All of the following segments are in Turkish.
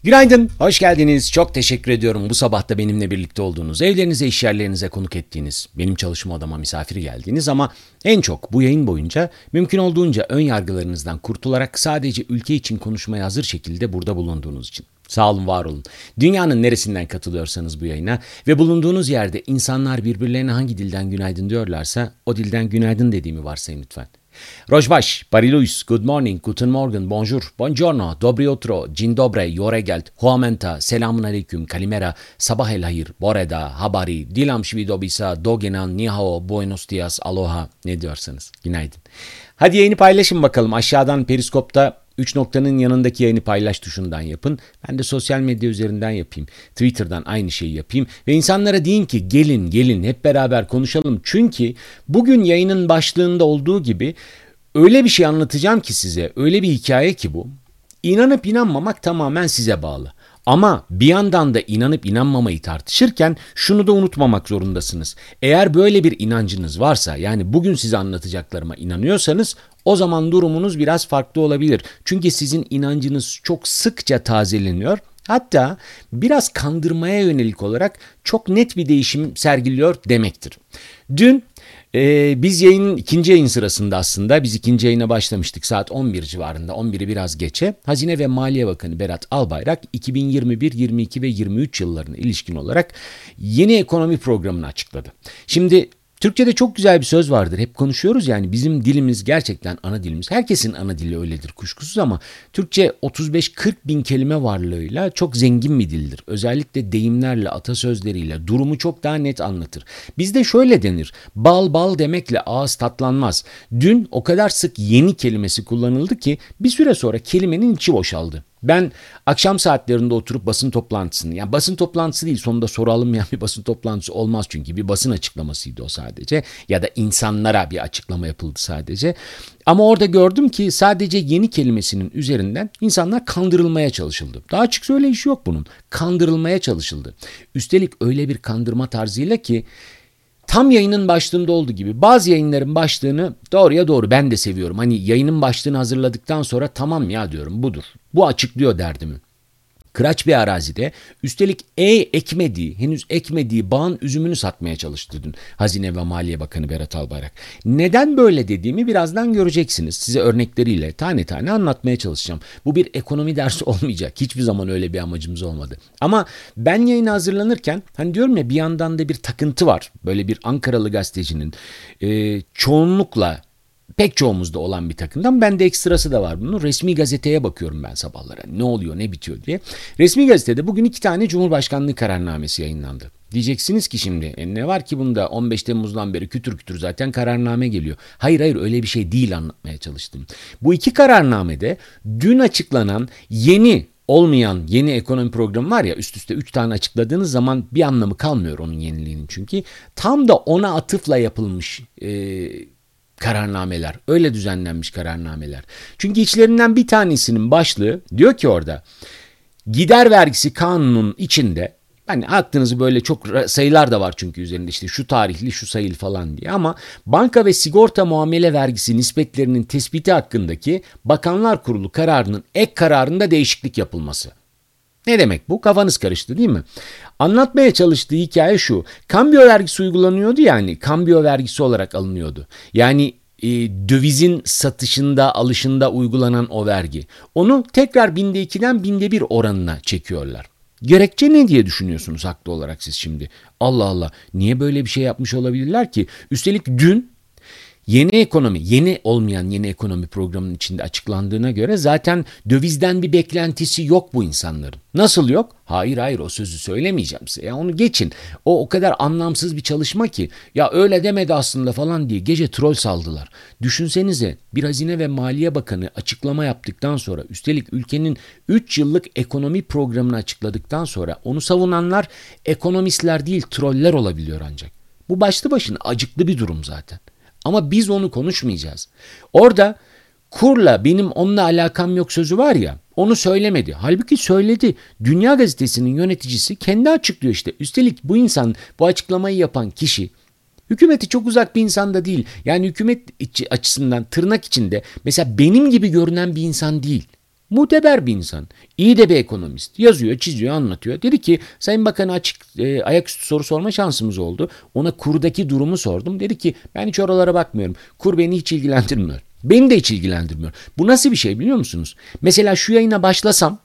Günaydın, hoş geldiniz. Çok teşekkür ediyorum bu sabah da benimle birlikte olduğunuz, evlerinize, iş yerlerinize konuk ettiğiniz, benim çalışma odama misafir geldiğiniz ama en çok bu yayın boyunca mümkün olduğunca ön yargılarınızdan kurtularak sadece ülke için konuşmaya hazır şekilde burada bulunduğunuz için. Sağ olun, var olun. Dünyanın neresinden katılıyorsanız bu yayına ve bulunduğunuz yerde insanlar birbirlerine hangi dilden günaydın diyorlarsa o dilden günaydın dediğimi varsayın lütfen. Rojbaş, Pariluis, Good morning, Guten Morgen, Bonjour, Buongiorno, Dobry utro, Dzień dobry, Yoregeld, Huamenta, Selamun aleyküm, Kalimera, Sabah el hayır, Boreda, Habari, Dilam Shvidobisa, Dogenan, Nihao, Buenos dias, Aloha ne diyorsanız. Günaydın. Hadi yayını paylaşın bakalım. Aşağıdan Periskop'ta 3 noktanın yanındaki yayını paylaş tuşundan yapın. Ben de sosyal medya üzerinden yapayım. Twitter'dan aynı şeyi yapayım. Ve insanlara deyin ki gelin hep beraber konuşalım. Çünkü bugün yayının başlığında olduğu gibi öyle bir şey anlatacağım ki size. Öyle bir hikaye ki bu. İnanıp inanmamak tamamen size bağlı. Ama bir yandan da inanıp inanmamayı tartışırken şunu da unutmamak zorundasınız. Eğer böyle bir inancınız varsa, yani bugün size anlatacaklarıma inanıyorsanız, o zaman durumunuz biraz farklı olabilir. Çünkü sizin inancınız çok sıkça tazeleniyor. Hatta biraz kandırmaya yönelik olarak çok net bir değişim sergiliyor demektir. Dün biz ikinci yayın sırasında aslında biz ikinci yayına başlamıştık saat 11 civarında, 11'i biraz geçe. Hazine ve Maliye Bakanı Berat Albayrak 2021, 22 ve 23 yıllarına ilişkin olarak yeni ekonomi programını açıkladı. Şimdi Türkçe'de çok güzel bir söz vardır. Hep konuşuyoruz, yani bizim dilimiz gerçekten ana dilimiz. Herkesin ana dili öyledir kuşkusuz ama Türkçe 35-40 bin kelime varlığıyla çok zengin bir dildir. Özellikle deyimlerle, atasözleriyle durumu çok daha net anlatır. Bizde şöyle denir: bal bal demekle ağız tatlanmaz. Dün o kadar sık yeni kelimesi kullanıldı ki bir süre sonra kelimenin içi boşaldı. Ben akşam saatlerinde oturup basın toplantısını, yani basın toplantısı değil, sonunda soru alınmayan bir basın toplantısı olmaz çünkü bir basın açıklamasıydı o sadece, ya da insanlara bir açıklama yapıldı sadece. Ama orada gördüm ki sadece yeni kelimesinin üzerinden insanlar kandırılmaya çalışıldı. Daha açık söyleyişi yok bunun. Kandırılmaya çalışıldı. Üstelik öyle bir kandırma tarzıyla ki tam yayının başlığında olduğu gibi bazı yayınların başlığını doğruya doğru ben de seviyorum. Hani yayının başlığını hazırladıktan sonra tamam ya diyorum, budur. Bu açıklıyor derdimi. Kıraç bir arazide üstelik henüz ekmediği bağın üzümünü satmaya çalıştı dün Hazine ve Maliye Bakanı Berat Albayrak. Neden böyle dediğimi birazdan göreceksiniz. Size örnekleriyle tane tane anlatmaya çalışacağım. Bu bir ekonomi dersi olmayacak. Hiçbir zaman öyle bir amacımız olmadı. Ama ben yayına hazırlanırken hani diyorum ya, bir yandan da bir takıntı var. Böyle bir Ankaralı gazetecinin çoğunlukla, pek çoğumuzda olan bir takımdan. Bende ekstrası da var bunun. Resmi gazeteye bakıyorum ben sabahlara. Ne oluyor, ne bitiyor diye. Resmi gazetede bugün 2 tane Cumhurbaşkanlığı kararnamesi yayınlandı. Diyeceksiniz ki şimdi ne var ki bunda, 15 Temmuz'dan beri kütür kütür zaten kararname geliyor. Hayır öyle bir şey değil, anlatmaya çalıştım. Bu 2 kararnamede dün açıklanan yeni ekonomi programı var ya, üst üste 3 tane açıkladığınız zaman bir anlamı kalmıyor onun yeniliğinin çünkü. Tam da ona atıfla yapılmış kararnameler, öyle düzenlenmiş kararnameler. Çünkü içlerinden bir tanesinin başlığı diyor ki orada, gider vergisi kanunun içinde, hani aklınızı böyle çok sayılar da var çünkü üzerinde, işte şu tarihli şu sayılı falan diye, ama banka ve sigorta muamele vergisi nispetlerinin tespiti hakkındaki Bakanlar Kurulu kararının ek kararında değişiklik yapılması. Ne demek bu? Kafanız karıştı değil mi? Anlatmaya çalıştığı hikaye şu: kambiyo vergisi uygulanıyordu, yani kambiyo vergisi olarak alınıyordu. Yani dövizin satışında, alışında uygulanan o vergi. Onu tekrar 2'den 1 oranına çekiyorlar. Gerekçe ne diye düşünüyorsunuz haklı olarak siz şimdi? Allah Allah, niye böyle bir şey yapmış olabilirler ki? Üstelik dün yeni olmayan yeni ekonomi programının içinde açıklandığına göre zaten dövizden bir beklentisi yok bu insanların. Nasıl yok? Hayır o sözü söylemeyeceğim size. Ya onu geçin. O kadar anlamsız bir çalışma ki, ya öyle demedi aslında falan diye gece troll saldılar. Düşünsenize, bir Hazine ve Maliye Bakanı açıklama yaptıktan sonra, üstelik ülkenin 3 yıllık ekonomi programını açıkladıktan sonra onu savunanlar ekonomistler değil troller olabiliyor ancak. Bu başlı başına acıklı bir durum zaten. Ama biz onu konuşmayacağız. Orada kurla benim onunla alakam yok sözü var ya, onu söylemedi. Halbuki söyledi. Dünya Gazetesi'nin yöneticisi kendi açıklıyor işte. Üstelik bu insan, bu açıklamayı yapan kişi hükümeti çok uzak bir insan da değil. Yani hükümet açısından tırnak içinde mesela benim gibi görünen bir insan değil. Muteber bir insan. İyi de bir ekonomist. Yazıyor, çiziyor, anlatıyor. Dedi ki Sayın Bakan'a ayaküstü soru sorma şansımız oldu. Ona kurdaki durumu sordum. Dedi ki ben hiç oralara bakmıyorum. Kur beni hiç ilgilendirmiyor. Beni de hiç ilgilendirmiyor. Bu nasıl bir şey biliyor musunuz? Mesela şu yayına başlasam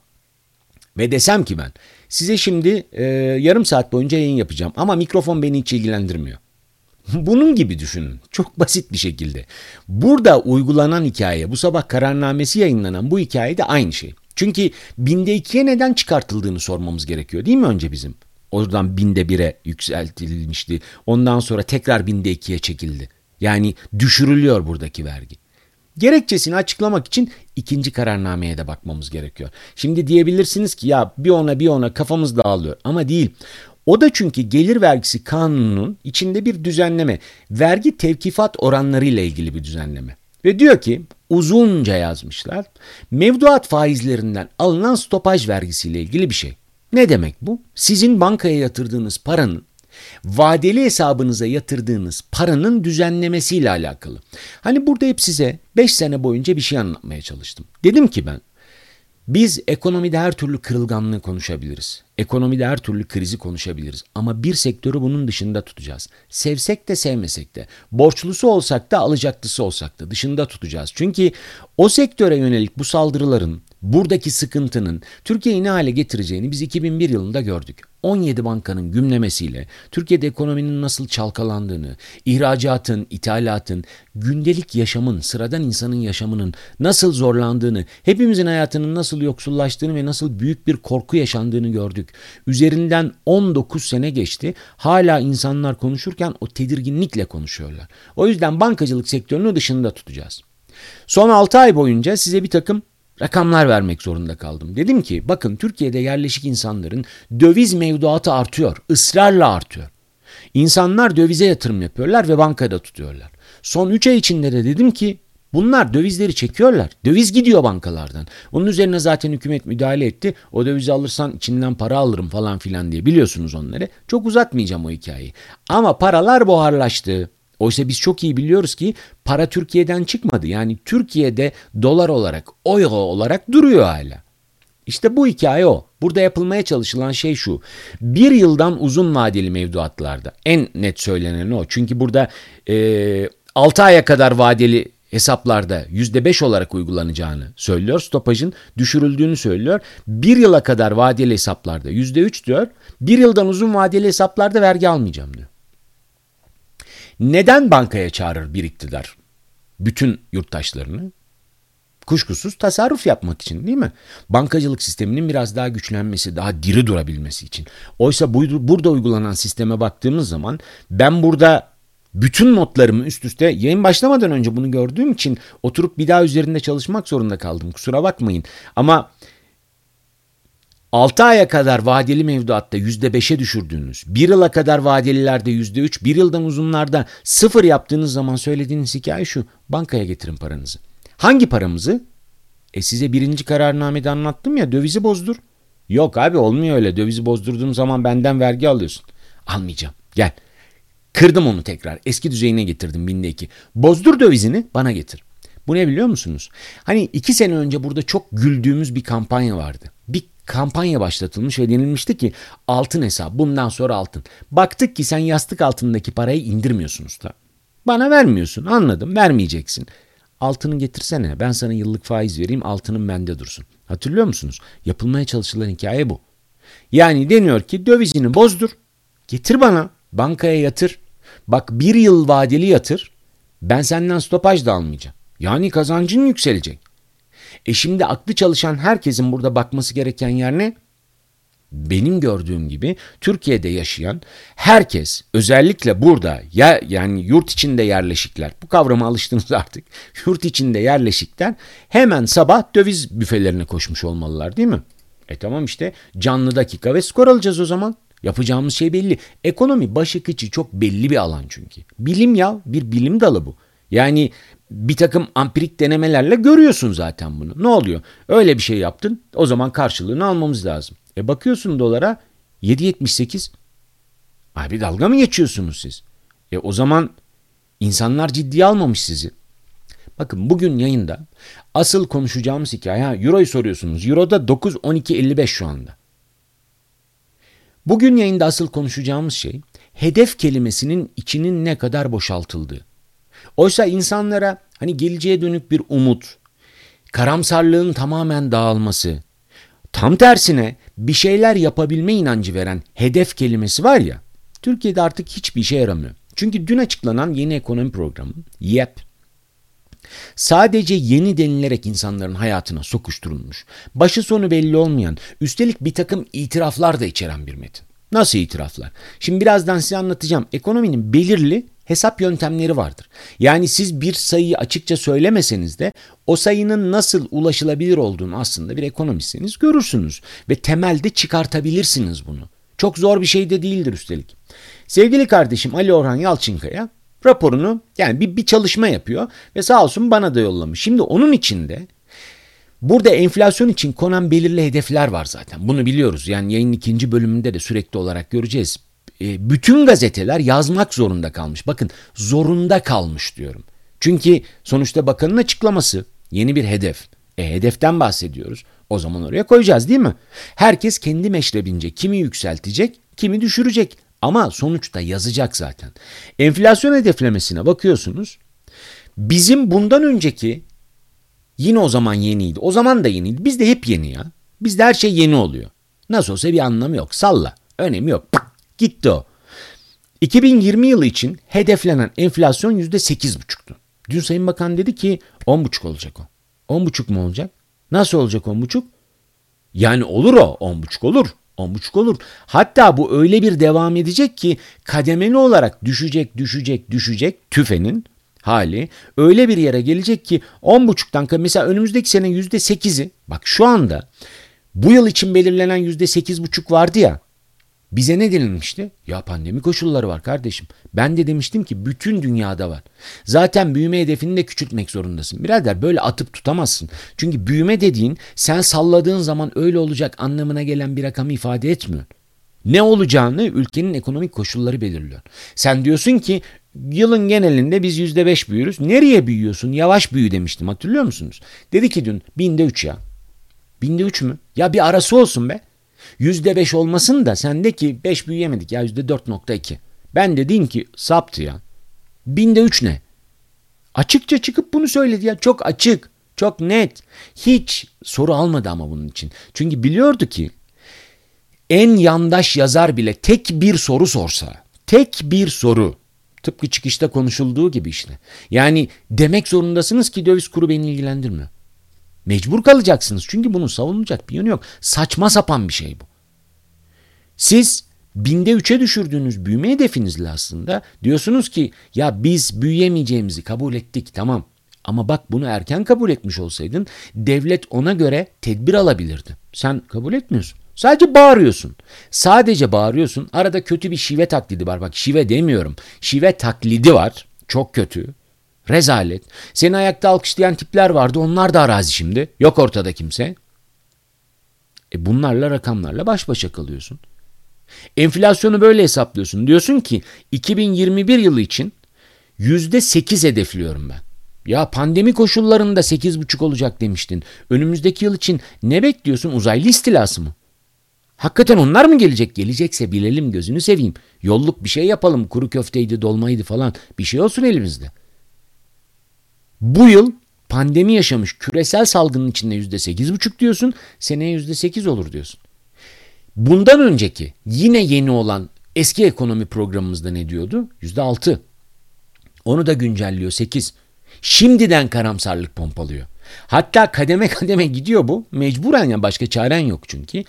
ve desem ki ben size şimdi yarım saat boyunca yayın yapacağım ama mikrofon beni hiç ilgilendirmiyor. Bunun gibi düşünün. Çok basit bir şekilde. Burada uygulanan hikaye, bu sabah kararnamesi yayınlanan bu hikaye de aynı şey. Çünkü binde ikiye neden çıkartıldığını sormamız gerekiyor değil mi önce bizim? Oradan binde bire yükseltilmişti. Ondan sonra tekrar binde ikiye çekildi. Yani düşürülüyor buradaki vergi. Gerekçesini açıklamak için ikinci kararnameye de bakmamız gerekiyor. Şimdi diyebilirsiniz ki ya bir ona kafamız dağılıyor ama değil. O da çünkü gelir vergisi kanununun içinde bir düzenleme, vergi tevkifat oranları ile ilgili bir düzenleme. Ve diyor ki uzunca yazmışlar, mevduat faizlerinden alınan stopaj vergisiyle ilgili bir şey. Ne demek bu? Sizin bankaya yatırdığınız paranın vadeli hesabınıza yatırdığınız paranın düzenlemesiyle alakalı. Hani burada hep size 5 sene boyunca bir şey anlatmaya çalıştım. Dedim ki biz ekonomide her türlü kırılganlığı konuşabiliriz. Ekonomide her türlü krizi konuşabiliriz. Ama bir sektörü bunun dışında tutacağız. Sevsek de sevmesek de. Borçlusu olsak da alacaklısı olsak da dışında tutacağız. Çünkü o sektöre yönelik bu saldırıların, buradaki sıkıntının Türkiye'yi ne hale getireceğini biz 2001 yılında gördük. 17 bankanın gümlemesiyle Türkiye'de ekonominin nasıl çalkalandığını, ihracatın, ithalatın, gündelik yaşamın, sıradan insanın yaşamının nasıl zorlandığını, hepimizin hayatının nasıl yoksullaştığını ve nasıl büyük bir korku yaşandığını gördük. Üzerinden 19 sene geçti. Hala insanlar konuşurken o tedirginlikle konuşuyorlar. O yüzden bankacılık sektörünü dışında tutacağız. Son 6 ay boyunca size bir takım rakamlar vermek zorunda kaldım. Dedim ki bakın Türkiye'de yerleşik insanların döviz mevduatı artıyor, ısrarla artıyor. İnsanlar dövize yatırım yapıyorlar ve bankada tutuyorlar. Son 3 ay içinde de dedim ki bunlar dövizleri çekiyorlar. Döviz gidiyor bankalardan. Onun üzerine zaten hükümet müdahale etti. O dövizi alırsan içinden para alırım falan filan diye biliyorsunuz onları. Çok uzatmayacağım o hikayeyi. Ama paralar buharlaştı. Oysa biz çok iyi biliyoruz ki para Türkiye'den çıkmadı. Yani Türkiye'de dolar olarak, euro olarak duruyor hala. İşte bu hikaye o. Burada yapılmaya çalışılan şey şu. Bir yıldan uzun vadeli mevduatlarda en net söylenen o. Çünkü burada 6 aya kadar vadeli hesaplarda %5 olarak uygulanacağını söylüyor. Stopajın düşürüldüğünü söylüyor. Bir yıla kadar vadeli hesaplarda %3 diyor. Bir yıldan uzun vadeli hesaplarda vergi almayacağım diyor. Neden bankaya çağırır bir iktidar bütün yurttaşlarını? Kuşkusuz tasarruf yapmak için değil mi? Bankacılık sisteminin biraz daha güçlenmesi, daha diri durabilmesi için. Oysa burada uygulanan sisteme baktığımız zaman ben burada bütün notlarımı üst üste yayın başlamadan önce bunu gördüğüm için oturup bir daha üzerinde çalışmak zorunda kaldım. Kusura bakmayın. Ama 6 aya kadar vadeli mevduatta %5'e düşürdüğünüz, 1 yıla kadar vadelilerde %3, 1 yıldan uzunlarda 0 yaptığınız zaman söylediğiniz hikaye şu: bankaya getirin paranızı. Hangi paramızı? Size birinci kararnamede anlattım ya, dövizi bozdur. Yok abi, olmuyor öyle. Dövizi bozdurduğun zaman benden vergi alıyorsun. Almayacağım. Gel. Kırdım onu tekrar. Eski düzeyine getirdim binde 2. Bozdur dövizini, bana getir. Bu ne biliyor musunuz? Hani 2 sene önce burada çok güldüğümüz bir kampanya vardı. Bir kampanya başlatılmış ve denilmişti ki altın hesap, bundan sonra altın. Baktık ki sen yastık altındaki parayı indirmiyorsunuz da. Bana vermiyorsun, anladım, vermeyeceksin. Altını getirsene, ben sana yıllık faiz vereyim, altının bende dursun. Hatırlıyor musunuz? Yapılmaya çalışılan hikaye bu. Yani deniyor ki dövizini bozdur, getir bana, bankaya yatır. Bak, 1 yıl vadeli yatır, ben senden stopaj da almayacağım. Yani kazancın yükselecek. Şimdi aklı çalışan herkesin burada bakması gereken yer ne? Benim gördüğüm gibi Türkiye'de yaşayan herkes, özellikle burada yani yurt içinde yerleşikler, bu kavrama alıştınız artık. Yurt içinde yerleşikler hemen sabah döviz büfelerine koşmuş olmalılar değil mi? Tamam işte, canlı dakika ve skor alacağız o zaman. Yapacağımız şey belli. Ekonomi başı kıçı çok belli bir alan çünkü. Bilim ya, bir bilim dalı bu. Yani bir takım ampirik denemelerle görüyorsun zaten bunu. Ne oluyor? Öyle bir şey yaptın, o zaman karşılığını almamız lazım. Bakıyorsun dolara 7.78. Abi dalga mı geçiyorsunuz siz? O zaman insanlar ciddiye almamış sizi. Bakın bugün yayında asıl konuşacağımız hikaye, Euro'yu soruyorsunuz. Euro'da 9.12.55 şu anda. Bugün yayında asıl konuşacağımız şey hedef kelimesinin içinin ne kadar boşaltıldığı. Oysa insanlara hani geleceğe dönük bir umut, karamsarlığın tamamen dağılması, tam tersine bir şeyler yapabilme inancı veren hedef kelimesi var ya, Türkiye'de artık hiçbir işe yaramıyor. Çünkü dün açıklanan yeni ekonomi programı, YEP, sadece yeni denilerek insanların hayatına sokuşturulmuş, başı sonu belli olmayan, üstelik bir takım itiraflar da içeren bir metin. Nasıl itiraflar? Şimdi birazdan size anlatacağım. Ekonominin belirli hesap yöntemleri vardır. Yani siz bir sayıyı açıkça söylemeseniz de o sayının nasıl ulaşılabilir olduğunu aslında bir ekonomistseniz görürsünüz ve temelde çıkartabilirsiniz bunu. Çok zor bir şey de değildir üstelik. Sevgili kardeşim Ali Orhan Yalçınkaya raporunu, yani bir çalışma yapıyor ve sağ olsun bana da yollamış. Şimdi onun içinde burada enflasyon için konan belirli hedefler var zaten. Bunu biliyoruz. Yani yayının 2. bölümünde de sürekli olarak göreceğiz. Bütün gazeteler yazmak zorunda kalmış. Bakın, zorunda kalmış diyorum. Çünkü sonuçta bakanın açıklaması yeni bir hedef. Hedeften bahsediyoruz. O zaman oraya koyacağız değil mi? Herkes kendi meşrebince kimi yükseltecek, kimi düşürecek. Ama sonuçta yazacak zaten. Enflasyon hedeflemesine bakıyorsunuz. Bizim bundan önceki yine o zaman yeniydi. O zaman da yeniydi. Bizde hep yeni ya. Bizde her şey yeni oluyor. Nasıl olsa bir anlamı yok. Salla. Önemi yok. Gitti o. 2020 yılı için hedeflenen enflasyon %8,5'tu. Dün Sayın Bakan dedi ki 10,5 olacak o. 10,5 mu olacak? Nasıl olacak 10,5? Yani olur o. 10,5 olur. 10,5 olur. Hatta bu öyle bir devam edecek ki kademeli olarak düşecek tüfenin hali öyle bir yere gelecek ki 10,5'tan mesela önümüzdeki sene %8'i, bak şu anda bu yıl için belirlenen %8,5 vardı ya, bize ne denilmişti? Ya pandemi koşulları var kardeşim. Ben de demiştim ki bütün dünyada var. Zaten büyüme hedefini de küçültmek zorundasın. Birader böyle atıp tutamazsın. Çünkü büyüme dediğin sen salladığın zaman öyle olacak anlamına gelen bir rakamı ifade etmiyor. Ne olacağını ülkenin ekonomik koşulları belirliyor. Sen diyorsun ki yılın genelinde biz %5 büyürüz. Nereye büyüyorsun? Yavaş büyü demiştim, hatırlıyor musunuz? Dedi ki dün binde 3 ya. Binde 3 mü? Ya bir arası olsun be. %5 olmasın da sen de ki 5 büyüyemedik ya %4,2. Ben de diyeyim ki saptı ya. Binde 3 ne? Açıkça çıkıp bunu söyledi ya. Çok açık, çok net. Hiç soru almadı ama bunun için. Çünkü biliyordu ki en yandaş yazar bile tek bir soru sorsa, tek bir soru, tıpkı çıkışta konuşulduğu gibi işte. Yani demek zorundasınız ki döviz kuru beni ilgilendirmiyor. Mecbur kalacaksınız çünkü bunun savunulacak bir yönü yok. Saçma sapan bir şey bu. Siz binde 3'e düşürdüğünüz büyüme hedefinizle aslında diyorsunuz ki ya biz büyüyemeyeceğimizi kabul ettik, tamam. Ama bak bunu erken kabul etmiş olsaydın devlet ona göre tedbir alabilirdi. Sen kabul etmiyorsun. Sadece bağırıyorsun. Sadece bağırıyorsun. Arada kötü bir şive taklidi var. Bak şive demiyorum. Şive taklidi var. Çok kötü. Rezalet. Seni ayakta alkışlayan tipler vardı. Onlar da arazi şimdi. Yok ortada kimse. Bunlarla, rakamlarla baş başa kalıyorsun. Enflasyonu böyle hesaplıyorsun. Diyorsun ki 2021 yılı için %8 hedefliyorum ben. Ya pandemi koşullarında 8,5 olacak demiştin. Önümüzdeki yıl için ne bekliyorsun? Uzaylı istilası mı? Hakikaten onlar mı gelecek? Gelecekse bilelim, gözünü seveyim. Yolluk bir şey yapalım. Kuru köfteydi, dolmaydı falan. Bir şey olsun elimizde. Bu yıl pandemi yaşamış küresel salgının içinde %8,5 diyorsun. Seneye %8 olur diyorsun. Bundan önceki yine yeni olan eski ekonomi programımızda ne diyordu? %6. Onu da güncelliyor, 8. Şimdiden karamsarlık pompalıyor. Hatta kademe kademe gidiyor bu. Mecburen, ya başka çaren yok çünkü.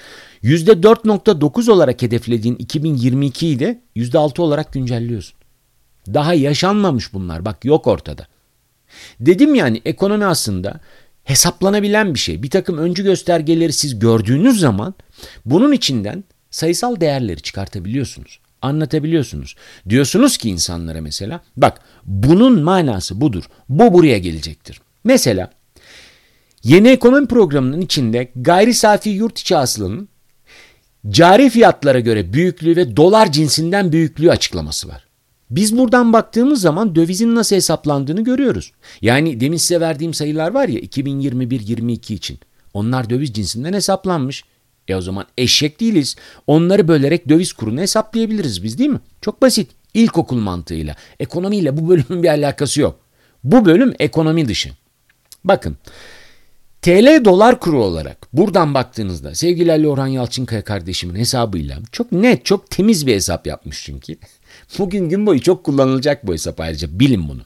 %4,9 olarak hedeflediğin 2022'yi de %6 olarak güncelliyorsun. Daha yaşanmamış bunlar. Bak yok ortada. Dedim yani ekonomi aslında hesaplanabilen bir şey. Bir takım öncü göstergeleri siz gördüğünüz zaman bunun içinden sayısal değerleri çıkartabiliyorsunuz. Anlatabiliyorsunuz. Diyorsunuz ki insanlara mesela bak bunun manası budur. Bu buraya gelecektir. Mesela yeni ekonomi programının içinde gayri safi yurt içi hasılanın cari fiyatlara göre büyüklüğü ve dolar cinsinden büyüklüğü açıklaması var. Biz buradan baktığımız zaman dövizin nasıl hesaplandığını görüyoruz. Yani demin size verdiğim sayılar var ya 2021-22 için. Onlar döviz cinsinden hesaplanmış. O zaman eşek değiliz. Onları bölerek döviz kurunu hesaplayabiliriz biz, değil mi? Çok basit. İlkokul mantığıyla. Ekonomiyle bu bölümün bir alakası yok. Bu bölüm ekonomi dışı. Bakın. TL dolar kuru olarak buradan baktığınızda sevgili Ali Orhan Yalçınkaya kardeşimin hesabıyla çok net, çok temiz bir hesap yapmış çünkü. Bugün gün boyu çok kullanılacak bu hesap, ayrıca bilin bunu.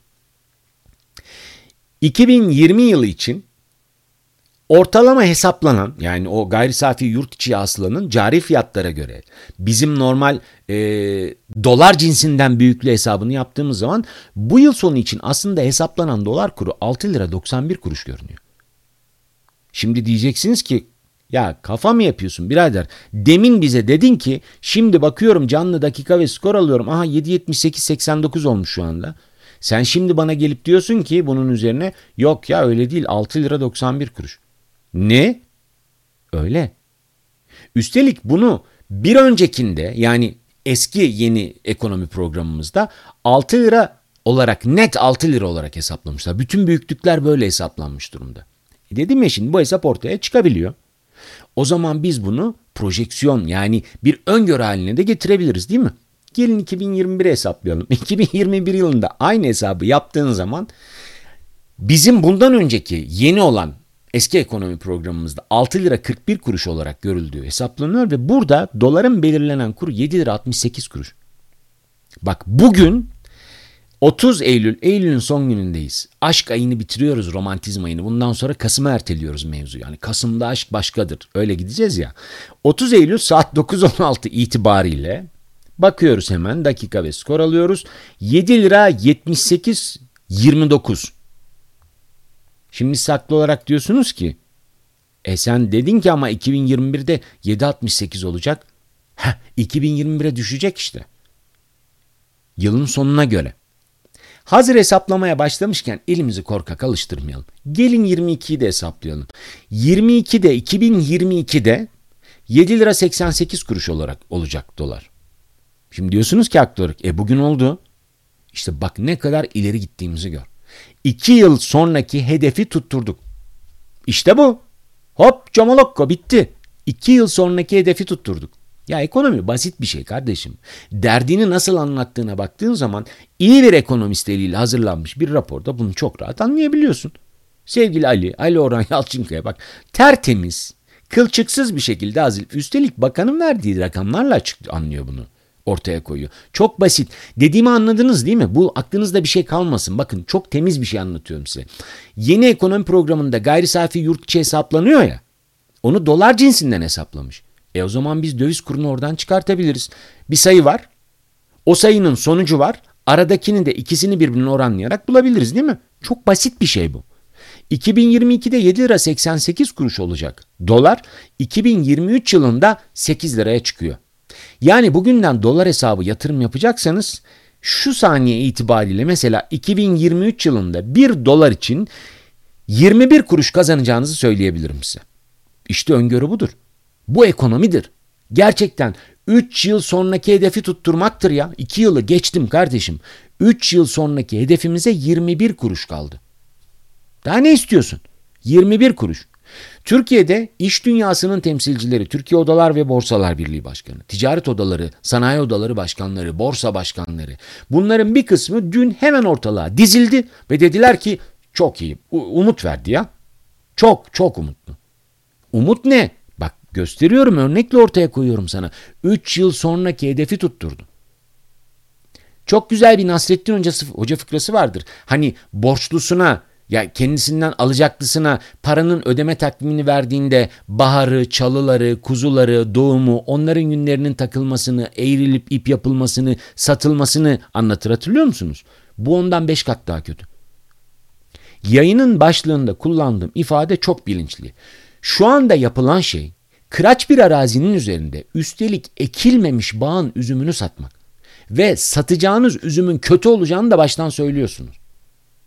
2020 yılı için ortalama hesaplanan, yani o gayri safi yurt içi hasılanın cari fiyatlara göre bizim normal dolar cinsinden büyüklüğü hesabını yaptığımız zaman bu yıl sonu için aslında hesaplanan dolar kuru 6 lira 91 kuruş görünüyor. Şimdi diyeceksiniz ki ya kafa mı yapıyorsun birader? Demin bize dedin ki şimdi bakıyorum canlı dakika ve skor alıyorum. Aha 7.78.89 olmuş şu anda. Sen şimdi bana gelip diyorsun ki bunun üzerine yok ya öyle değil 6 lira 91 kuruş. Ne? Öyle. Üstelik bunu bir öncekinde, yani eski yeni ekonomi programımızda 6 lira olarak, net 6 lira olarak hesaplamışlar. Bütün büyüklükler böyle hesaplanmış durumda. Dedim ya, şimdi bu hesap ortaya çıkabiliyor. O zaman biz bunu projeksiyon, yani bir öngörü haline de getirebiliriz, değil mi? Gelin 2021'i hesaplayalım. 2021 yılında aynı hesabı yaptığın zaman bizim bundan önceki yeni olan eski ekonomi programımızda 6 lira 41 kuruş olarak görüldüğü hesaplanıyor ve burada doların belirlenen kuru 7 lira 68 kuruş. Bak bugün 30 Eylül, Eylül'ün son günündeyiz. Aşk ayını bitiriyoruz, romantizm ayını. Bundan sonra Kasım'a erteliyoruz mevzu. Yani Kasım'da aşk başkadır. Öyle gideceğiz ya. 30 Eylül saat 9.16 itibariyle bakıyoruz, hemen dakika ve skor alıyoruz. 7 lira 78.29. Şimdi saklı olarak diyorsunuz ki sen dedin ki ama 2021'de 7.68 olacak. 2021'e düşecek işte. Yılın sonuna göre. Hazır hesaplamaya başlamışken elimizi korkak alıştırmayalım. Gelin 22'yi de hesaplayalım. 2022'de 7 lira 88 kuruş olarak olacak dolar. Şimdi diyorsunuz ki haklı olarak bugün oldu. İşte bak ne kadar ileri gittiğimizi gör. 2 yıl sonraki hedefi tutturduk. İşte bu. Hop comolokko bitti. 2 yıl sonraki hedefi tutturduk. Ya ekonomi basit bir şey kardeşim. Derdini nasıl anlattığına baktığın zaman iyi bir ekonomist eliyle hazırlanmış bir raporda bunu çok rahat anlayabiliyorsun. Sevgili Ali Orhan Yalçınkaya bak tertemiz, kılçıksız bir şekilde üstelik bakanın verdiği rakamlarla anlıyor bunu. Ortaya koyuyor. Çok basit. Dediğimi anladınız değil mi? Bu aklınızda bir şey kalmasın. Bakın çok temiz bir şey anlatıyorum size. Yeni ekonomi programında gayri safi yurt içi hesaplanıyor ya. Onu dolar cinsinden hesaplamış. O zaman biz döviz kurunu oradan çıkartabiliriz. Bir sayı var. O sayının sonucu var. Aradakini de ikisini birbirine oranlayarak bulabiliriz değil mi? Çok basit bir şey bu. 2022'de 7 lira 88 kuruş olacak dolar. 2023 yılında 8 liraya çıkıyor. Yani bugünden dolar hesabı yatırım yapacaksanız şu saniye itibariyle mesela 2023 yılında 1 dolar için 21 kuruş kazanacağınızı söyleyebilirim size. İşte öngörü budur. Bu ekonomidir. Gerçekten 3 yıl sonraki hedefi tutturmaktır ya. 2 yılı geçtim kardeşim. 3 yıl sonraki hedefimize 21 kuruş kaldı. Daha ne istiyorsun? 21 kuruş. Türkiye'de iş dünyasının temsilcileri, Türkiye Odalar ve Borsalar Birliği Başkanı, ticaret odaları, sanayi odaları başkanları, borsa başkanları, bunların bir kısmı dün hemen ortalığa dizildi ve dediler ki çok iyi, umut verdi ya. Çok umutlu. Umut ne? Bak gösteriyorum, örnekle ortaya koyuyorum sana. 3 yıl sonraki hedefi tutturdu. Çok güzel bir Nasrettin Hoca fıkrası vardır. Hani borçlusuna, ya kendisinden alacaklısına paranın ödeme takvimini verdiğinde baharı, çalıları, kuzuları, doğumu, onların günlerinin takılmasını, eğrilip ip yapılmasını, satılmasını anlatır, hatırlıyor musunuz? Bu ondan 5 kat daha kötü. Yayının başlığında kullandığım ifade çok bilinçli. Şu anda yapılan şey kıraç bir arazinin üzerinde üstelik ekilmemiş bağın üzümünü satmak. Ve satacağınız üzümün kötü olacağını da baştan söylüyorsunuz.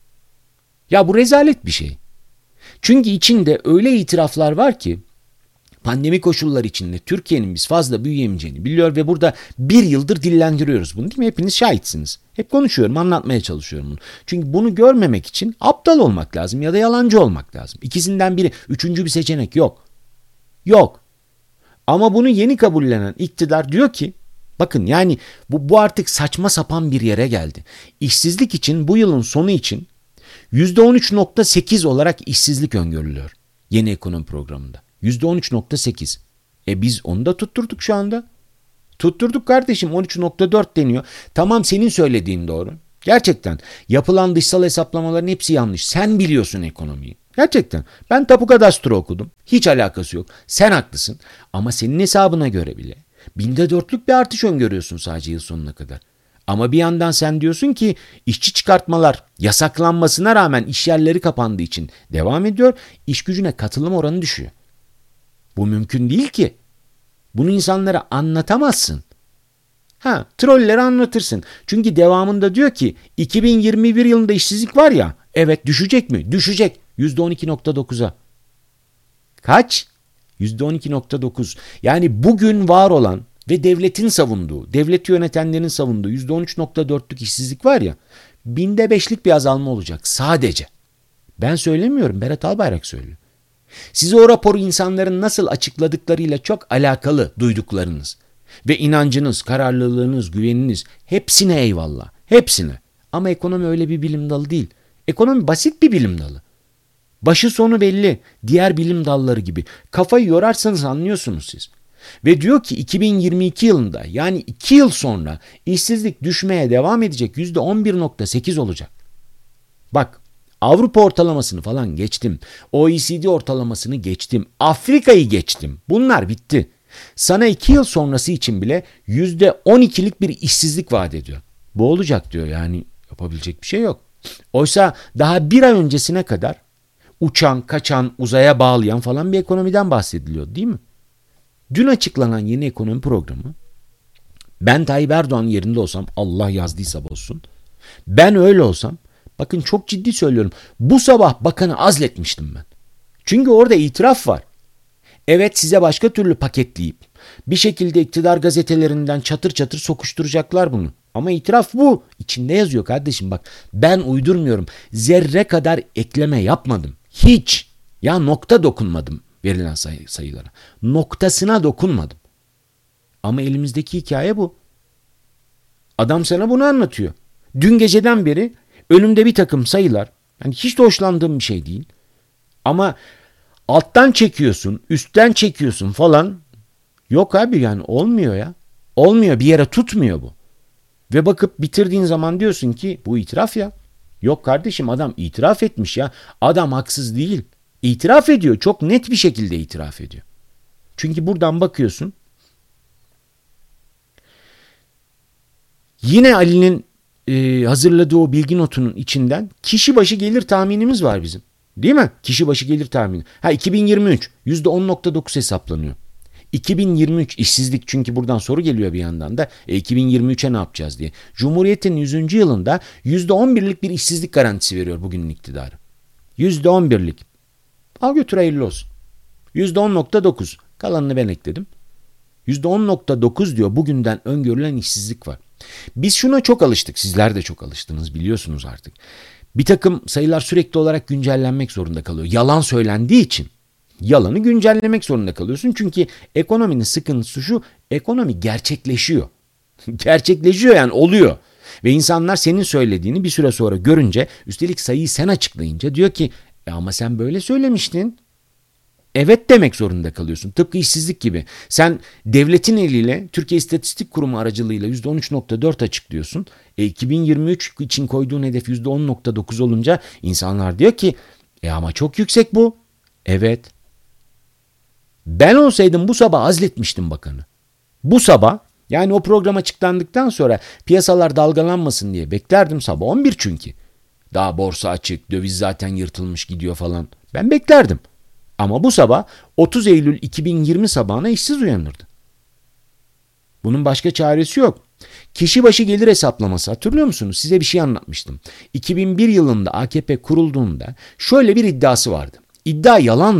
Ya bu rezalet bir şey. Çünkü içinde öyle itiraflar var ki Pandemi koşulları içinde Türkiye'nin biz fazla büyüyemeyeceğini biliyor ve burada bir yıldır dillendiriyoruz bunu, değil mi? Hepiniz şahitsiniz. Hep konuşuyorum, anlatmaya çalışıyorum bunu. Çünkü bunu görmemek için aptal olmak lazım ya da yalancı olmak lazım. İkisinden biri, üçüncü bir seçenek yok. Yok. Ama bunu yeni kabullenen iktidar diyor ki, bakın yani bu artık saçma sapan bir yere geldi. İşsizlik için bu yılın sonu için %13.8 olarak işsizlik öngörülüyor yeni ekonomi programında. %13.8. Biz onu da tutturduk şu anda. Tutturduk kardeşim, 13.4 deniyor. Tamam, senin söylediğin doğru. Gerçekten yapılan dışsal hesaplamaların hepsi yanlış. Sen biliyorsun ekonomiyi. Gerçekten. Ben Tapu Kadastro okudum. Hiç alakası yok. Sen haklısın. Ama senin hesabına göre bile %4'lük bir artış öngörüyorsun sadece yıl sonuna kadar. Ama bir yandan sen diyorsun ki işçi çıkartmalar yasaklanmasına rağmen iş yerleri kapandığı için devam ediyor. İş gücüne katılım oranı düşüyor. Bu mümkün değil ki. Bunu insanlara anlatamazsın. Trollere anlatırsın. Çünkü devamında diyor ki 2021 yılında işsizlik var ya, evet düşecek mi? Düşecek. %12.9'a. Kaç? %12.9. Yani bugün var olan ve devletin savunduğu, devleti yönetenlerin savunduğu %13.4'lük işsizlik var ya, 5'lik bir azalma olacak sadece. Ben söylemiyorum, Berat Albayrak söylüyor. Size o raporu insanların nasıl açıkladıklarıyla çok alakalı duyduklarınız. Ve inancınız, kararlılığınız, güveniniz, hepsine eyvallah. Hepsine. Ama ekonomi öyle bir bilim dalı değil. Ekonomi basit bir bilim dalı. Başı sonu belli. Diğer bilim dalları gibi. Kafayı yorarsanız anlıyorsunuz siz. Ve diyor ki 2022 yılında, yani 2 yıl sonra işsizlik düşmeye devam edecek, %11.8 olacak. Bak, Avrupa ortalamasını falan geçtim. OECD ortalamasını geçtim. Afrika'yı geçtim. Bunlar bitti. Sana 2 yıl sonrası için bile %12'lik bir işsizlik vaat ediyor. Bu olacak diyor, yani yapabilecek bir şey yok. Oysa daha bir ay öncesine kadar uçan, kaçan, uzaya bağlayan falan bir ekonomiden bahsediliyor, değil mi? Dün açıklanan yeni ekonomi programı, ben Tayyip Erdoğan yerinde olsam, Allah yazdıysa bozsun, ben öyle olsam, bakın çok ciddi söylüyorum, bu sabah bakanı azletmiştim ben. Çünkü orada itiraf var. Evet, size başka türlü paketleyip bir şekilde iktidar gazetelerinden çatır çatır sokuşturacaklar bunu. Ama itiraf bu. İçinde yazıyor kardeşim, bak. Ben uydurmuyorum. Zerre kadar ekleme yapmadım. Hiç. Ya nokta dokunmadım verilen sayılara. Noktasına dokunmadım. Ama elimizdeki hikaye bu. Adam sana bunu anlatıyor. Dün geceden beri önümde bir takım sayılar. Yani hiç de hoşlandığım bir şey değil. Ama alttan çekiyorsun, üstten çekiyorsun falan. Yok abi, yani olmuyor ya. Olmuyor, bir yere tutmuyor bu. Ve bakıp bitirdiğin zaman diyorsun ki bu itiraf ya. Yok kardeşim, adam itiraf etmiş ya. Adam haksız değil. İtiraf ediyor. Çok net bir şekilde itiraf ediyor. Çünkü buradan bakıyorsun. Yine Ali'nin hazırladığı o bilgi notunun içinden kişi başı gelir tahminimiz var bizim. Değil mi? Kişi başı gelir tahmini. 2023 %10.9 hesaplanıyor. 2023 işsizlik, çünkü buradan soru geliyor bir yandan da 2023'e ne yapacağız diye. Cumhuriyet'in 100. yılında %11'lik bir işsizlik garantisi veriyor bugünün iktidarı. %11'lik. Al götür, hayırlı olsun. %10.9. Kalanını ben ekledim. %10.9 diyor bugünden öngörülen işsizlik var. Biz şuna çok alıştık. Sizler de çok alıştınız, biliyorsunuz artık. Bir takım sayılar sürekli olarak güncellenmek zorunda kalıyor. Yalan söylendiği için yalanı güncellemek zorunda kalıyorsun. Çünkü ekonominin sıkıntısı şu: ekonomi gerçekleşiyor. Gerçekleşiyor, yani oluyor. Ve insanlar senin söylediğini bir süre sonra görünce, üstelik sayıyı sen açıklayınca diyor ki ama sen böyle söylemiştin. Evet demek zorunda kalıyorsun. Tıpkı işsizlik gibi. Sen devletin eliyle, Türkiye İstatistik Kurumu aracılığıyla %13.4 açıklıyorsun. 2023 için koyduğun hedef %10.9 olunca insanlar diyor ki ama çok yüksek bu. Evet. Ben olsaydım bu sabah azletmiştim bakanı. Bu sabah, yani o program açıklandıktan sonra piyasalar dalgalanmasın diye beklerdim, sabah 11 çünkü. Daha borsa açık, döviz zaten yırtılmış gidiyor falan. Ben beklerdim. Ama bu sabah 30 Eylül 2020 sabahına işsiz uyanırdı. Bunun başka çaresi yok. Kişi başı gelir hesaplaması, hatırlıyor musunuz? Size bir şey anlatmıştım. 2001 yılında AKP kurulduğunda şöyle bir iddiası vardı. İddia yalandı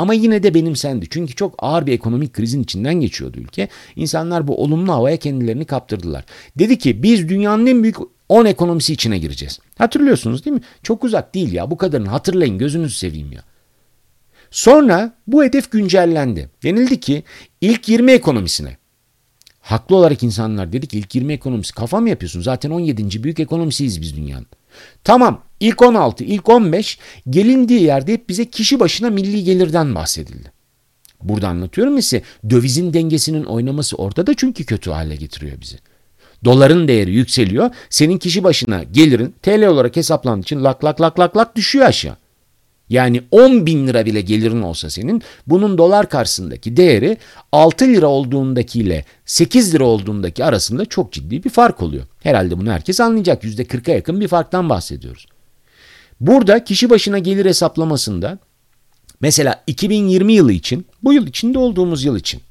Ama yine de benimsendi. Çünkü çok ağır bir ekonomik krizin içinden geçiyordu ülke. İnsanlar bu olumlu havaya kendilerini kaptırdılar. Dedi ki biz dünyanın en büyük 10 ekonomisi içine gireceğiz. Hatırlıyorsunuz değil mi? Çok uzak değil ya. Bu kadarını hatırlayın, gözünüzü seveyim ya. Sonra bu hedef güncellendi. Denildi ki ilk 20 ekonomisine. Haklı olarak insanlar dedi ki ilk 20 ekonomisi kafa mı yapıyorsun? Zaten 17. büyük ekonomisiyiz biz dünyanın. Tamam, ilk 16, ilk 15 gelindiği yerde hep bize kişi başına milli gelirden bahsedildi. Burada anlatıyorum ya size, dövizin dengesinin oynaması orada da çünkü kötü hale getiriyor bizi. Doların değeri yükseliyor. Senin kişi başına gelirin TL olarak hesaplandığı için lak lak lak lak lak düşüyor aşağı. Yani 10 bin lira bile gelirin olsa senin, bunun dolar karşısındaki değeri 6 lira olduğundakiyle 8 lira olduğundaki arasında çok ciddi bir fark oluyor. Herhalde bunu herkes anlayacak. %40'a yakın bir farktan bahsediyoruz. Burada kişi başına gelir hesaplamasında mesela 2020 yılı için, bu yıl içinde olduğumuz yıl için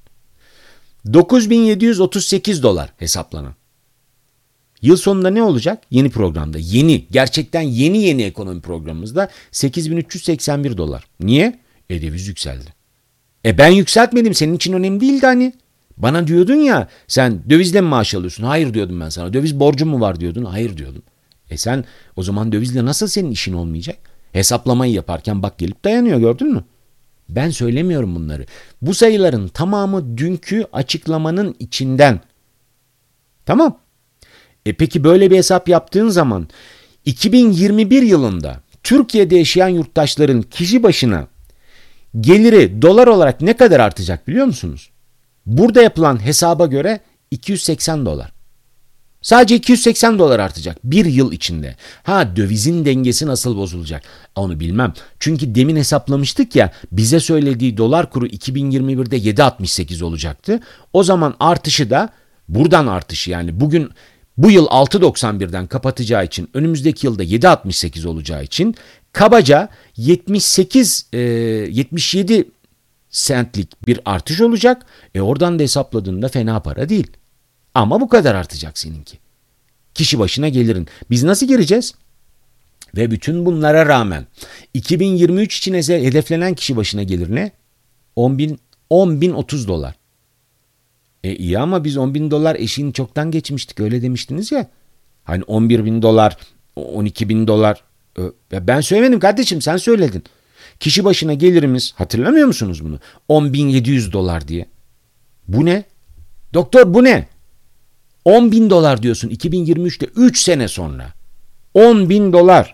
9.738 dolar hesaplanan. Yıl sonunda ne olacak? Yeni programda. Gerçekten yeni ekonomi programımızda 8.381 dolar. Niye? Döviz yükseldi. Ben yükseltmedim. Senin için önemli değildi hani. Bana diyordun ya, sen dövizle mi maaş alıyorsun? Hayır diyordum ben sana. Döviz borcum mu var diyordun? Hayır diyordum. Sen o zaman dövizle nasıl senin işin olmayacak? Hesaplamayı yaparken bak gelip dayanıyor, gördün mü? Ben söylemiyorum bunları. Bu sayıların tamamı dünkü açıklamanın içinden. Tamam. Peki böyle bir hesap yaptığın zaman 2021 yılında Türkiye'de yaşayan yurttaşların kişi başına geliri dolar olarak ne kadar artacak biliyor musunuz? Burada yapılan hesaba göre 280 dolar. Sadece 280 dolar artacak bir yıl içinde. Dövizin dengesi nasıl bozulacak? Onu bilmem. Çünkü demin hesaplamıştık ya, bize söylediği dolar kuru 2021'de 7.68 olacaktı. O zaman artışı da buradan artışı, yani bu yıl 6.91'den kapatacağı için önümüzdeki yılda 7.68 olacağı için kabaca 77 centlik bir artış olacak. Oradan da hesapladığında fena para değil. Ama bu kadar artacak seninki. Kişi başına gelirin. Biz nasıl gireceğiz? Ve bütün bunlara rağmen 2023 için hedeflenen kişi başına gelir ne? 10.030 dolar. İyi ama biz 10.000 dolar eşiğini çoktan geçmiştik, öyle demiştiniz ya. Hani 11.000 dolar, 12.000 dolar. Ben söylemedim kardeşim, sen söyledin. Kişi başına gelirimiz, hatırlamıyor musunuz bunu? 10.700 dolar diye. Bu ne? Doktor bu ne? 10.000 dolar diyorsun 2023'te 3 sene sonra. 10.000 dolar.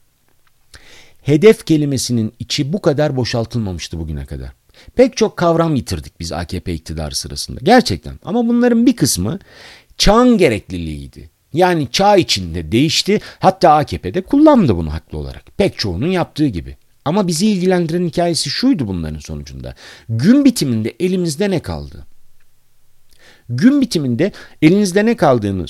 Hedef kelimesinin içi bu kadar boşaltılmamıştı bugüne kadar. Pek çok kavram yitirdik biz AKP iktidarı sırasında. Gerçekten. Ama bunların bir kısmı çağın gerekliliğiydi. Yani çağ içinde değişti. Hatta AKP de kullandı bunu haklı olarak. Pek çoğunun yaptığı gibi. Ama bizi ilgilendiren hikayesi şuydu bunların sonucunda. Gün bitiminde elimizde ne kaldı? Gün bitiminde elinizde ne kaldığını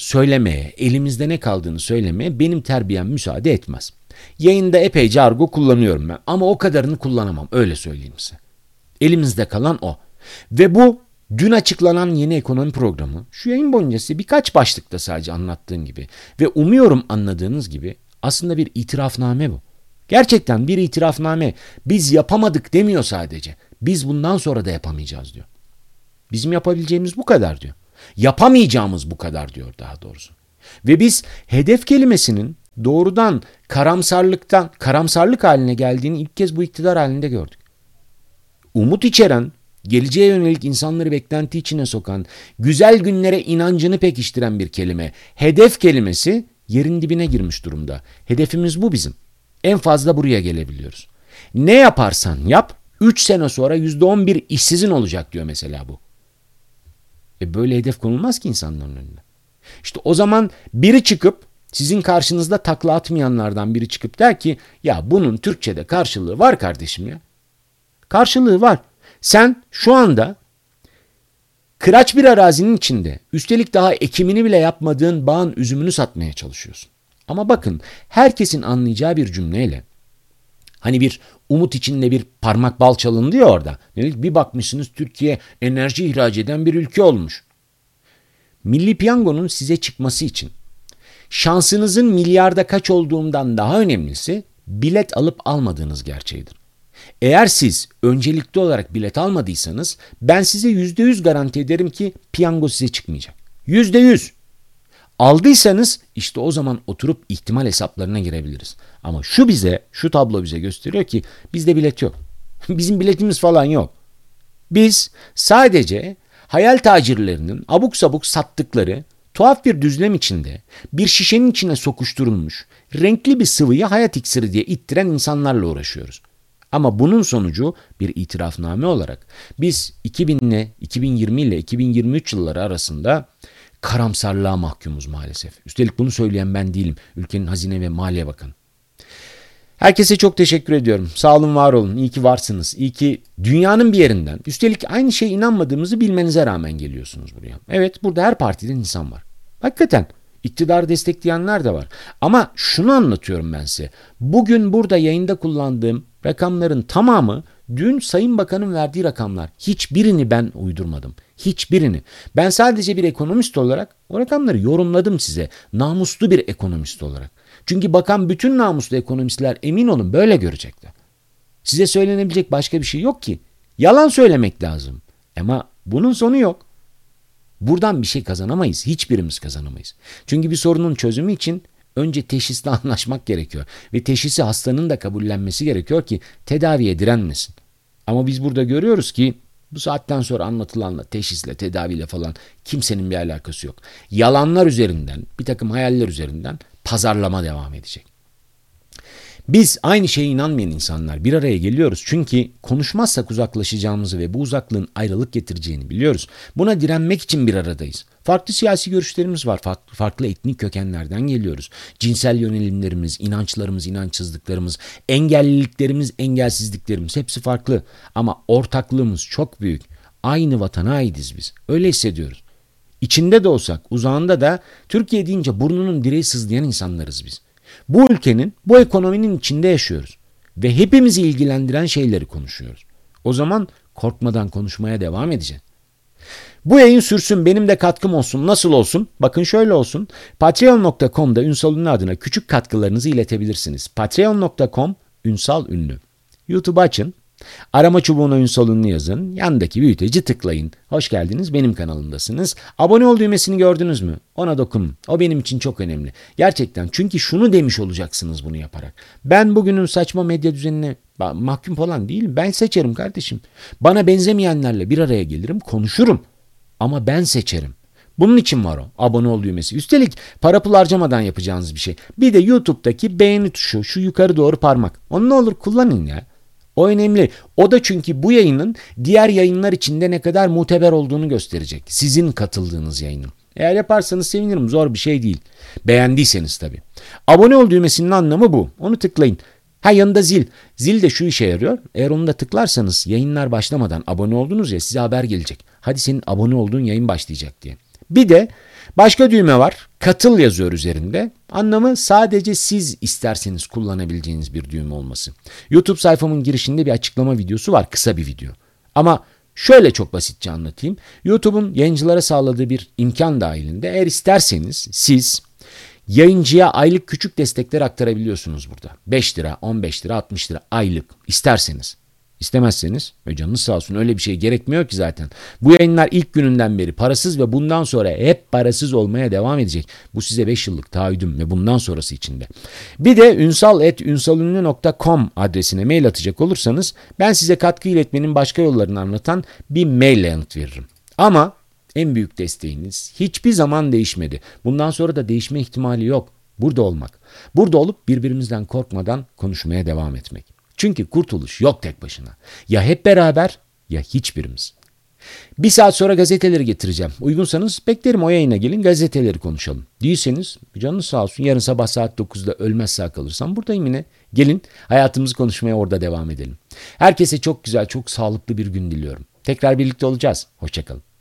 söylemeye benim terbiyem müsaade etmez. Yayında epeyce argo kullanıyorum ben ama o kadarını kullanamam, öyle söyleyeyim size. Elimizde kalan o. Ve bu dün açıklanan yeni ekonomi programı şu yayın boyunca size birkaç başlıkta sadece anlattığım gibi ve umuyorum anladığınız gibi aslında bir itirafname bu. Gerçekten bir itirafname. Biz yapamadık demiyor sadece. Biz bundan sonra da yapamayacağız diyor. Bizim yapabileceğimiz bu kadar diyor. Yapamayacağımız bu kadar diyor daha doğrusu. Ve biz hedef kelimesinin doğrudan karamsarlık haline geldiğini ilk kez bu iktidar halinde gördük. Umut içeren, geleceğe yönelik insanları beklenti içine sokan, güzel günlere inancını pekiştiren bir kelime. Hedef kelimesi yerin dibine girmiş durumda. Hedefimiz bu bizim. En fazla buraya gelebiliyoruz. Ne yaparsan yap, 3 sene sonra %11 işsizin olacak diyor mesela bu. Böyle hedef konulmaz ki insanların önüne. İşte o zaman biri çıkıp, sizin karşınızda takla atmayanlardan biri çıkıp der ki ya bunun Türkçe'de karşılığı var kardeşim ya. Karşılığı var. Sen şu anda kıraç bir arazinin içinde, üstelik daha ekimini bile yapmadığın bağın üzümünü satmaya çalışıyorsun. Ama bakın, herkesin anlayacağı bir cümleyle, hani bir umut içinde bir parmak bal çalındı ya orada. Bir bakmışsınız Türkiye enerji ihraç eden bir ülke olmuş. Milli Piyango'nun size çıkması için şansınızın milyarda kaç olduğundan daha önemlisi bilet alıp almadığınız gerçeğidir. Eğer siz öncelikli olarak bilet almadıysanız ben size %100 garanti ederim ki piyango size çıkmayacak. %100. Aldıysanız işte o zaman oturup ihtimal hesaplarına girebiliriz. Ama şu tablo bize gösteriyor ki bizde bilet yok. Bizim biletimiz falan yok. Biz sadece hayal tacirlerinin abuk sabuk sattıkları tuhaf bir düzlem içinde bir şişenin içine sokuşturulmuş renkli bir sıvıyı hayat iksiri diye ittiren insanlarla uğraşıyoruz. Ama bunun sonucu bir itirafname olarak biz 2020 ile 2023 yılları arasında karamsarlığa mahkumuz maalesef. Üstelik bunu söyleyen ben değilim. Ülkenin Hazine ve Maliye Bakanı. Herkese çok teşekkür ediyorum. Sağ olun, var olun. İyi ki varsınız. İyi ki dünyanın bir yerinden, üstelik aynı şeye inanmadığımızı bilmenize rağmen geliyorsunuz buraya. Evet, burada her partiden insan var. Hakikaten iktidarı destekleyenler de var. Ama şunu anlatıyorum ben size. Bugün burada yayında kullandığım rakamların tamamı dün Sayın Bakan'ın verdiği rakamlar. Hiçbirini ben uydurmadım. Hiçbirini. Ben sadece bir ekonomist olarak o rakamları yorumladım size. Namuslu bir ekonomist olarak. Çünkü bakan bütün namuslu ekonomistler emin olun böyle görecekler. Size söylenebilecek başka bir şey yok ki. Yalan söylemek lazım. Ama bunun sonu yok. Buradan bir şey kazanamayız. Hiçbirimiz kazanamayız. Çünkü bir sorunun çözümü için önce teşhisle anlaşmak gerekiyor. Ve teşhisi hastanın da kabullenmesi gerekiyor ki tedaviye direnmesin. Ama biz burada görüyoruz ki bu saatten sonra anlatılanla, teşhisle, tedaviyle falan kimsenin bir alakası yok. Yalanlar üzerinden, bir takım hayaller üzerinden pazarlama devam edecek. Biz aynı şeye inanmayan insanlar bir araya geliyoruz çünkü konuşmazsak uzaklaşacağımızı ve bu uzaklığın ayrılık getireceğini biliyoruz. Buna direnmek için bir aradayız. Farklı siyasi görüşlerimiz var, farklı etnik kökenlerden geliyoruz. Cinsel yönelimlerimiz, inançlarımız, inançsızlıklarımız, engelliliklerimiz, engelsizliklerimiz hepsi farklı. Ama ortaklığımız çok büyük. Aynı vatana aitiz biz. Öyle hissediyoruz. İçinde de olsak, uzağında da Türkiye deyince burnunun direği sızlayan insanlarız biz. Bu ülkenin, bu ekonominin içinde yaşıyoruz. Ve hepimizi ilgilendiren şeyleri konuşuyoruz. O zaman korkmadan konuşmaya devam edeceğiz. Bu yayın sürsün, benim de katkım olsun. Nasıl olsun? Bakın şöyle olsun. Patreon.com'da Ünsal Ünlü adına küçük katkılarınızı iletebilirsiniz. Patreon.com Ünsal Ünlü. YouTube açın. Arama çubuğuna Ünsal Ünlü yazın. Yandaki büyüteci tıklayın. Hoş geldiniz, benim kanalımdasınız. Abone ol düğmesini gördünüz mü? Ona dokunun. O benim için çok önemli. Gerçekten, çünkü şunu demiş olacaksınız bunu yaparak. Ben bugünün saçma medya düzenine mahkum falan değilim. Ben seçerim kardeşim. Bana benzemeyenlerle bir araya gelirim, konuşurum. Ama ben seçerim. Bunun için var o abone ol düğmesi. Üstelik para pul harcamadan yapacağınız bir şey. Bir de YouTube'daki beğeni tuşu, şu yukarı doğru parmak. Onu ne olur kullanın ya. O önemli. O da çünkü bu yayının diğer yayınlar içinde ne kadar muteber olduğunu gösterecek. Sizin katıldığınız yayının. Eğer yaparsanız sevinirim. Zor bir şey değil. Beğendiyseniz tabii. Abone ol düğmesinin anlamı bu. Onu tıklayın. Yanında zil. Zil de şu işe yarıyor. Eğer onu da tıklarsanız yayınlar başlamadan abone oldunuz ya, size haber gelecek. Hadi senin abone olduğun yayın başlayacak diye. Bir de başka düğme var. Katıl yazıyor üzerinde. Anlamı sadece siz isterseniz kullanabileceğiniz bir düğme olması. YouTube sayfamın girişinde bir açıklama videosu var. Kısa bir video. Ama şöyle çok basitçe anlatayım. YouTube'un yayıncılara sağladığı bir imkan dahilinde eğer isterseniz siz yayıncıya aylık küçük destekler aktarabiliyorsunuz burada. 5 lira, 15 lira, 60 lira aylık isterseniz. İstemezseniz canınız sağ olsun, öyle bir şey gerekmiyor ki zaten. Bu yayınlar ilk gününden beri parasız ve bundan sonra hep parasız olmaya devam edecek. Bu size 5 yıllık taahhüdüm ve bundan sonrası içinde. Bir de ünsal@ünsalünlü.com adresine mail atacak olursanız ben size katkı iletmenin başka yollarını anlatan bir maille yanıt veririm. Ama en büyük desteğiniz hiçbir zaman değişmedi. Bundan sonra da değişme ihtimali yok. Burada olmak. Burada olup birbirimizden korkmadan konuşmaya devam etmek. Çünkü kurtuluş yok tek başına. Ya hep beraber ya hiçbirimiz. Bir saat sonra gazeteleri getireceğim. Uygunsanız beklerim, o yayına gelin, gazeteleri konuşalım. Değilseniz canınız sağ olsun, yarın sabah saat 9'da ölmez sağ kalırsam buradayım yine. Gelin hayatımızı konuşmaya orada devam edelim. Herkese çok güzel, çok sağlıklı bir gün diliyorum. Tekrar birlikte olacağız. Hoşça kalın.